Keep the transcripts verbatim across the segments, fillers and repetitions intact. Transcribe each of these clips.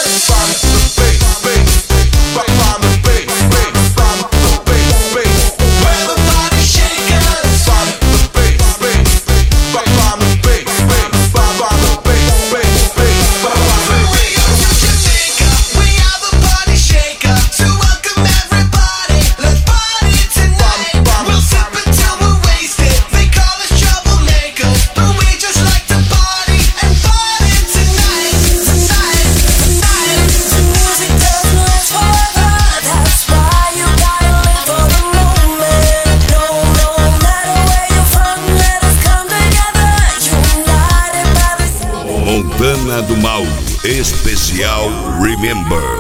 Montana do Mauro, especial Remember.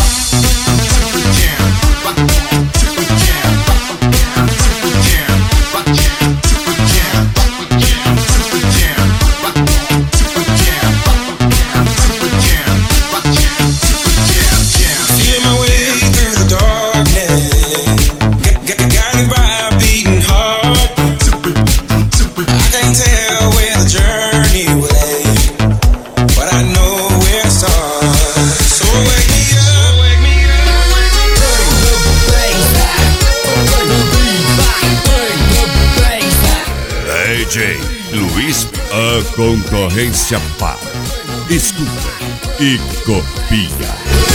D J Luiz, a concorrência para. Escuta e copia.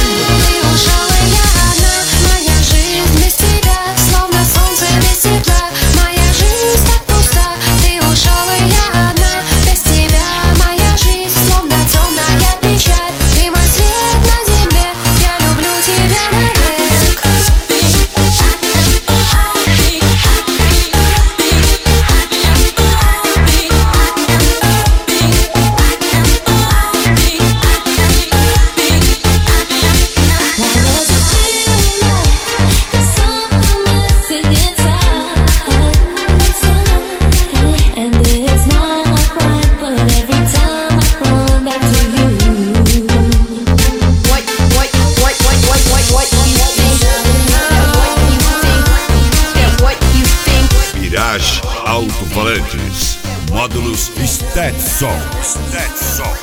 Alto-falantes, módulos Stetson. Stetson.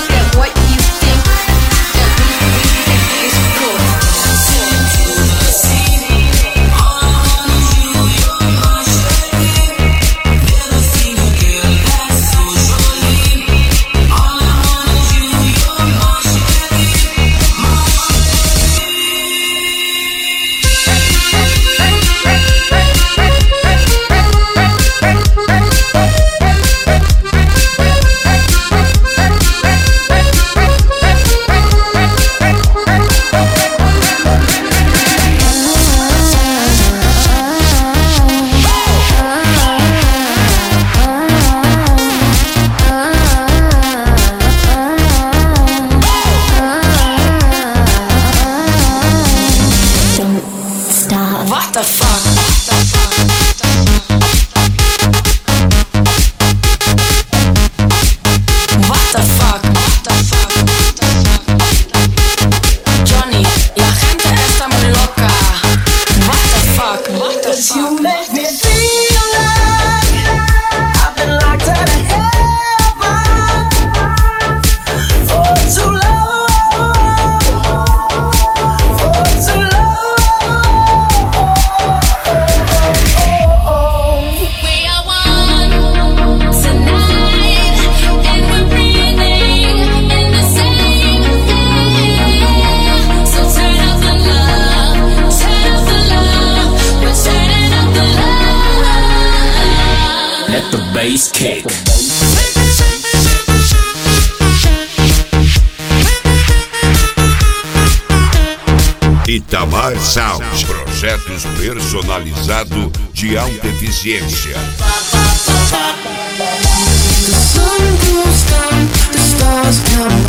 What the fuck? What the fuck? Johnny, la gente está muy loca. What the fuck? What the fuck? You make me feel like I've been locked out of heaven for too long, for too long. Let the bass kick. Itamar Sound, projetos personalizados de alta eficiência. The sun goes down, the stars come